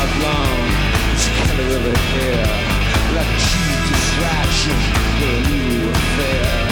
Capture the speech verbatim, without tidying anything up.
long, but you can't really hear. Like a cheap distraction, for a new affair.